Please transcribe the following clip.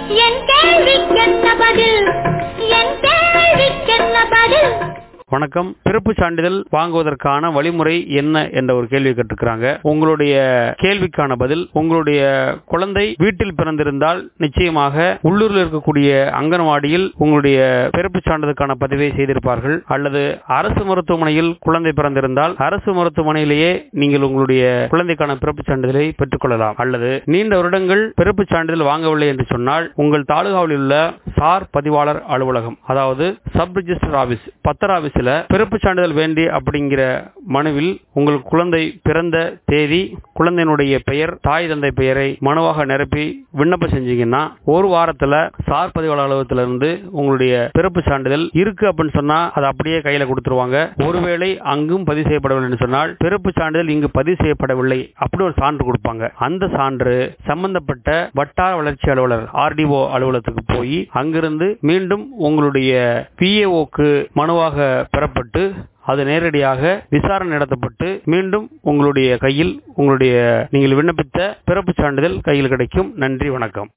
என் கேள்விக்கென்ன பதில்? என் கேள்விக்கென்ன பதில்? வணக்கம். பிறப்பு சான்றிதழ் வாங்குவதற்கான வழிமுறை என்ன என்ற ஒரு கேள்வி கேட்டிருக்கிறாங்க. உங்களுடைய கேள்விக்கான பதில், உங்களுடைய குழந்தை வீட்டில் பிறந்திருந்தால் நிச்சயமாக உள்ளூரில் இருக்கக்கூடிய அங்கன்வாடியில் உங்களுடைய பிறப்பு சான்றிதழுக்கான பதிவை செய்திருப்பார்கள். அல்லது அரசு மருத்துவமனையில் குழந்தை பிறந்திருந்தால் அரசு மருத்துவமனையிலேயே நீங்கள் உங்களுடைய குழந்தைக்கான பிறப்பு சான்றிதழை பெற்றுக் கொள்ளலாம். அல்லது நீண்ட வருடங்கள் பிறப்பு சான்றிதழ் வாங்கவில்லை என்று சொன்னால் உங்கள் தாலுகாவில் உள்ள சார் பதிவாளர் அலுவலகம், அதாவது சப் ரிஜிஸ்டர் ஆபீஸ், பத்தர் ஆபீஸ் பிறப்பு சான்றிதழ் வேண்டி அப்படிங்கிற மனுவில் உங்கள் குழந்தை பிறந்த தேதி, குழந்தையினுடைய பெயர், தாய் தந்தை பெயரை மனுவாக நிரப்பி விண்ணப்பம் செஞ்சீங்கன்னா ஒரு வாரத்துல சார் பதிவாளர் அலுவலகத்திலிருந்து உங்களுடைய பிறப்பு சான்றிதழ் இருக்கு அப்படின்னு சொன்னா அதை அப்படியே கையில கொடுத்துருவாங்க. ஒருவேளை அங்கும் பதிவு செய்யப்படவில்லை என்று சொன்னால் பிறப்பு சான்றிதழ் இங்கு பதிவு செய்யப்படவில்லை அப்படி ஒரு சான்று கொடுப்பாங்க. அந்த சான்று சம்பந்தப்பட்ட வட்டார வளர்ச்சி அலுவலர் RDO அலுவலகத்துக்கு போய் அங்கிருந்து மீண்டும் உங்களுடைய PAOக்கு மனுவாக பெறப்பட்டு அது நேரடியாக விசாரணை நடத்தப்பட்டு மீண்டும் உங்களுடைய கையில் நீங்கள் விண்ணப்பித்த பிறப்பு சான்றிதழ் கையில் கிடைக்கும். நன்றி, வணக்கம்.